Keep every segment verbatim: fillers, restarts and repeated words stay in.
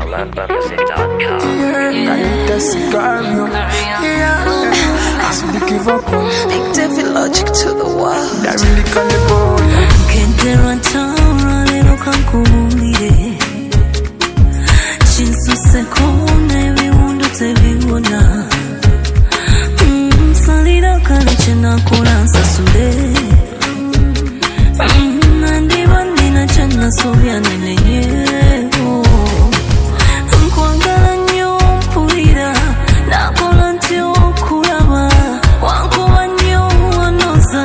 love music dot com. Yeah, that's Gario. Yeah, I still give up. Big David Logic to the world. That really call it boy. Can't there run town, run it up and cool it. Chinsu se kone, we want to tell you na. Hmm, salida kale chena kona sasule. Hmm, nandi bandi na chena sobya nene yeho. Nkwangala nyo pulira, na kola ntyo kulaba. Wankuwa nyo wanoza.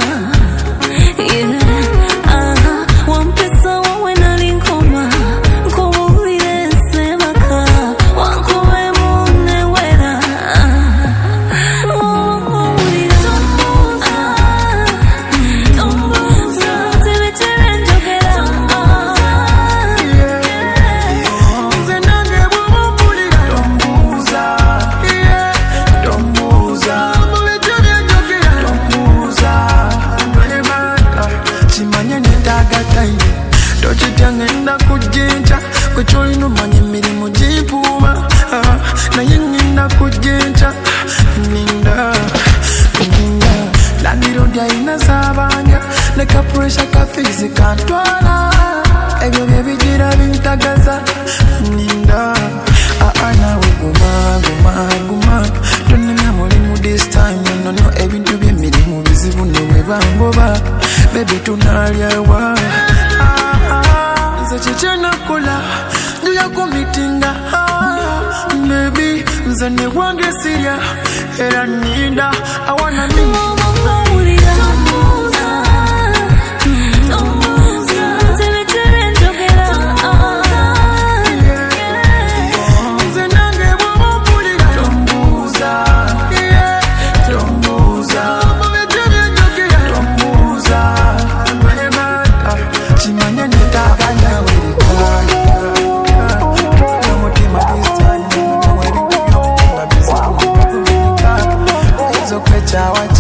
Ngenda kujenja kucholi no manye mirimu jipuma na yengenda kujenja ninda ninda la niro dia inasabanya na kapresha ka physical twala ebyo byebigira bintagaza ninda ana guma guma guma tunina mulimu this time no no ebintu byemirimu bizibu ne bangoba baby tunalya wa Chichena kula Nduya kumitinga Baby Mzane wange siya Era nida I wanna be Mawulira Tombuza Tombuza Tele tere njokera Mzenange wawulira Tombuza Tombuza Mwe tere njokera Tombuza Mwemata Chimanya nitaganya Chawa